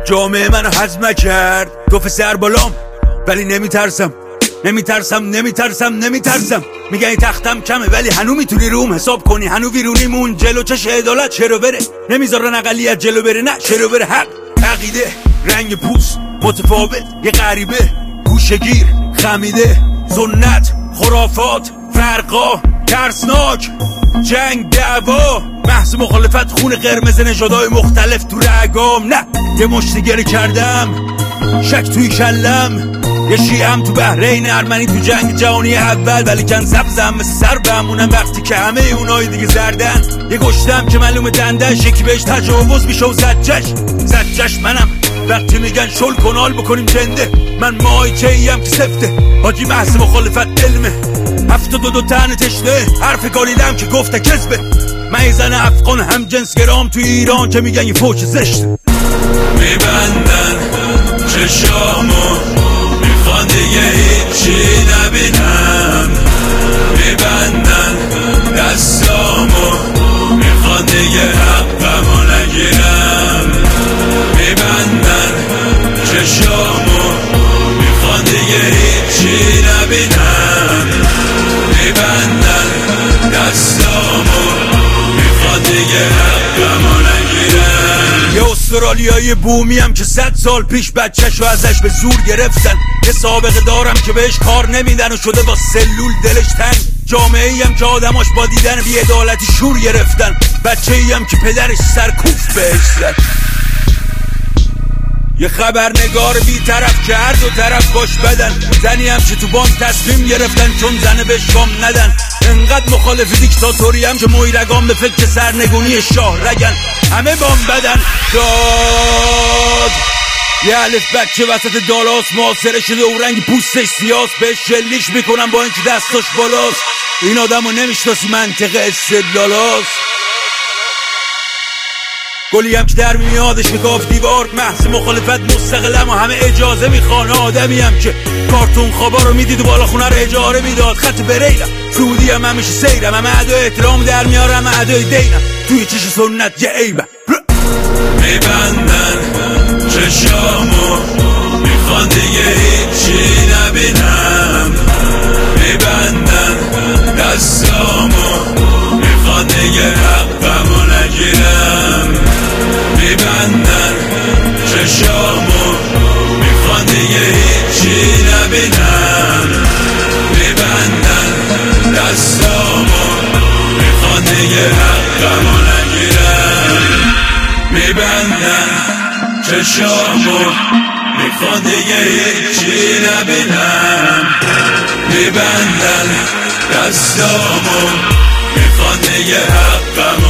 جامعه منو هضم نکرد. گفت سر بالام ولی نمیترسم. میگن تختم کمه ولی هنو میتونی روم حساب کنی. هنو ویرونیمون جلو چش عدالت چرا بره. نمیذارن اقلیت جلو بره، نه چرا بره. حق، عقیده، رنگ پوست متفاوت، یه غریبه، گوشگیر، خمیده، سنت، خرافات، فرقا، ترسناک، جنگ، دعوا، بحث مخالفت، خون قرمز نژادهای مختلف تو رگام. نه یه مشتگری کردم، شک توی کلم، یه شیعم تو بحرین، ارمنی تو جنگ جهانی اول، ولی کن سبزم مثل سر بمونم وقتی که همه اونای دیگه زردن. یه گشتم که معلوم دندش، یکی بهش تجاوز میشه و زجش منم. وقتی میگن شل کنال بکنیم جنده، من مایچه‌ایم که سفته. حاجی بحث مخالفت علمه، 72 تن تشنه، حرف گالیلم که گفته کذبه. من زن افغان هم جنس گرام تو ایران که میگن یه فوش زشته. میبندن چشامو، میخوان دیگه هیچی نبینم. میبندن دستامو، میخوان دیگه حقمو نگیرم. میبندن چشامو، میخوان دیگه هیچی نبینم. میبندن دستامو، میخوان دیگه حقمو نگیرم. یه استرالیایی بومیم که 100 سال پیش بچه‌شو ازش به زور گرفتن. یه سابقه دارم که بهش کار نمیدن و شده با سلول دلش تنگ. جامعه‌ایم که آدماش با دیدن بی‌عدالتی شور گرفتن. بچه‌ایم که پدرش سرکوف بهش زد. یه خبرنگار بی‌طرف که هر دو طرف باش بدن. زنیم که تو بانک تصمیم گرفتن چون زنه به شام ندن. انقدر مخالف دیکتاتوری هم که مویرگان به فکر سرنگونی شاه رگن. همه بام بدن داد. یه الف بچه وسط دالاس معاصره شده و رنگ پوستش سیاس. بهش شلیش میکنن با اینکه دستاش بالاست. این آدمو نمیشناسی، منطق استدلالاست. گلیم که در میادش میگفت دیوار، محض مخالفت مستقلم و همه اجازه میخوان. آدمیم که کارتون خوابا رو میدید و بالا خونه رو اجاره میداد. خط بریلم سعودی هم همیشه سیرم، همه ادای احترام در میارم، همه ادای دینم توی چش سنت یه عیبم. میبندن چشامو، میخوان دیگه هیچی نبینم. میبندن دستامو، میخوان دیگه حقمو نگیرم. میبندن چشامو، میخوان دیگه هیچی نبینم. میبندن دستامو، میخوان دیگه حقمو نگیرم. میبندن چشامو، میخوان دیگه هیچی نبینم. میبندن دستامو، میخوان دیگه حقمو